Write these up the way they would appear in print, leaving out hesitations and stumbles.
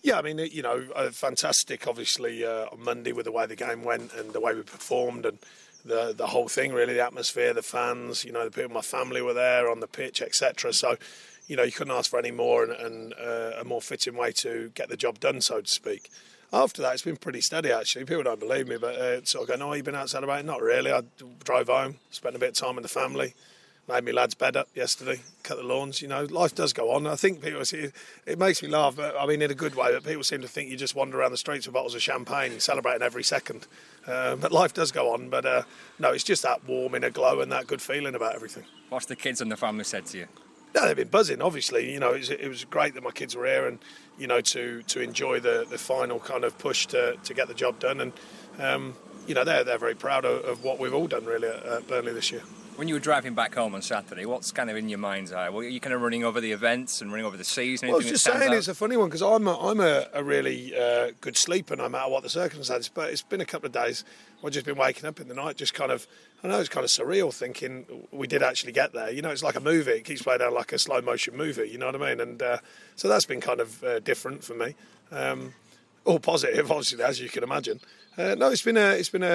Yeah, I mean, fantastic, obviously, on Monday with the way the game went and the way we performed and the whole thing, really, the atmosphere, the fans, the people, my family were there on the pitch, etc. So, you couldn't ask for any more and a more fitting way to get the job done, so to speak. After that, it's been pretty steady, actually. People don't believe me, but sort of going, oh, you've been out celebrating? Not really. I drove home, spent a bit of time with the family, made my lads' bed up yesterday, cut the lawns. Life does go on. I think people see it makes me laugh, but I mean in a good way. But people seem to think you just wander around the streets with bottles of champagne, celebrating every second. But life does go on. But no, it's just that warm inner glow and that good feeling about everything. What's the kids and the family said to you? No, they've been buzzing. Obviously, it was great that my kids were here and to enjoy the final kind of push to get the job done. And they're very proud of what we've all done really at Burnley this year. When you were driving back home on Saturday, what's kind of in your mind's eye? Were you kind of running over the events and running over the season? Well, I was just saying it's a funny one because I'm a really good sleeper no matter what the circumstances. But it's been a couple of days. I've just been waking up in the night, just kind of. I know it's kind of surreal thinking we did actually get there. It's like a movie. It keeps playing out like a slow motion movie. You know what I mean? And so that's been kind of different for me. All positive, obviously, as you can imagine. No, it's been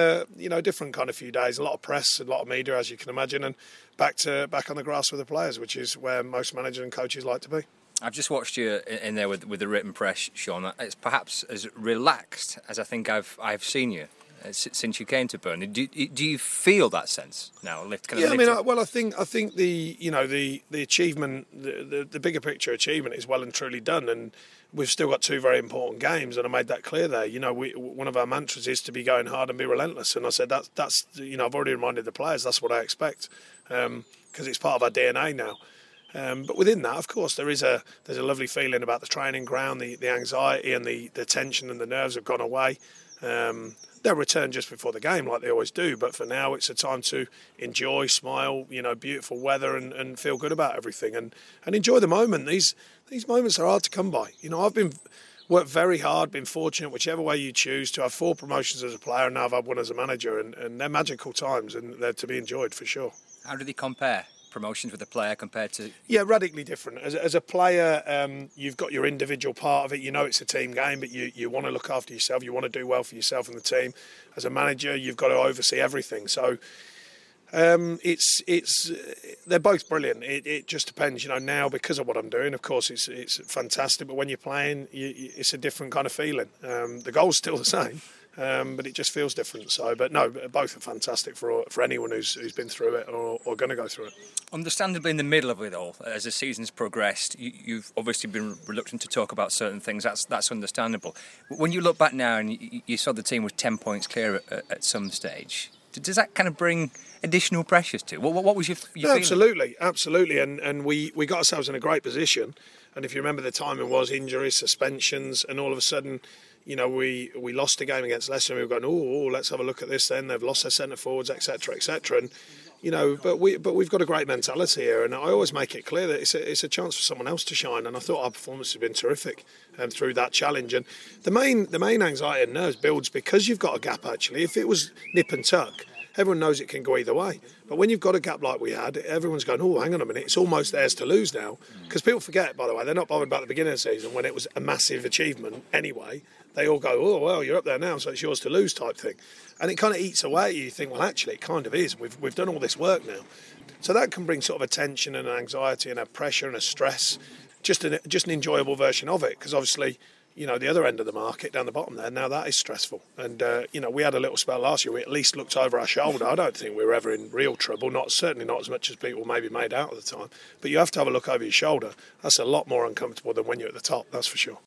a different kind of few days. A lot of press, a lot of media, as you can imagine, and back on the grass with the players, which is where most managers and coaches like to be. I've just watched you in there with the written press, Sean. It's perhaps as relaxed as I think I've seen you since you came to Burnley. Do you feel that sense now? I think the achievement, the bigger picture achievement is well and truly done, and we've still got two very important games, and I made that clear there. One of our mantras is to be going hard and be relentless, and I said that's I've already reminded the players that's what I expect because it's part of our DNA now. But within that, of course, there's a lovely feeling about the training ground, the anxiety and the tension and the nerves have gone away. They'll return just before the game like they always do, but for now it's a time to enjoy, smile, beautiful weather and feel good about everything and enjoy the moment. These moments are hard to come by. I've worked very hard, been fortunate, whichever way you choose, to have 4 promotions as a player and now I've had 1 as a manager, and they're magical times and they're to be enjoyed for sure. How do they compare? Promotions with a player compared to... Yeah, radically different. As a player, you've got your individual part of it. It's a team game, but you want to look after yourself. You want to do well for yourself and the team. As a manager, you've got to oversee everything. So they're both brilliant. It just depends. Now because of what I'm doing, of course, it's fantastic. But when you're playing, it's a different kind of feeling. The goal's still the same. But it just feels different. But no, both are fantastic for anyone who's been through it or going to go through it. Understandably, in the middle of it all, as the season's progressed, you've obviously been reluctant to talk about certain things. That's understandable. When you look back now and you saw the team was 10 points clear at some stage, does that kind of bring additional pressures to? What was your feeling? Absolutely. And we got ourselves in a great position. And if you remember, the timing was injuries, suspensions, and all of a sudden, we lost a game against Leicester, and we were going, let's have a look at this then. They've lost their centre forwards, etc., etc. And but we've got a great mentality here, and I always make it clear that it's a chance for someone else to shine. And I thought our performance has been terrific through that challenge. And the main anxiety and nerves builds because you've got a gap. Actually, if it was nip and tuck, everyone knows it can go either way. But when you've got a gap like we had, everyone's going, hang on a minute, it's almost theirs to lose now. Because people forget, by the way, they're not bothered about the beginning of the season when it was a massive achievement anyway. They all go, you're up there now, so it's yours to lose type thing. And it kind of eats away at you. You think, well, actually, it kind of is. We've done all this work now. So that can bring sort of a tension and an anxiety and a pressure and a stress, just an enjoyable version of it. Because obviously, the other end of the market down the bottom there, now that is stressful. And, we had a little spell last year. We at least looked over our shoulder. I don't think we were ever in real trouble, certainly not as much as people maybe made out at the time. But you have to have a look over your shoulder. That's a lot more uncomfortable than when you're at the top, that's for sure.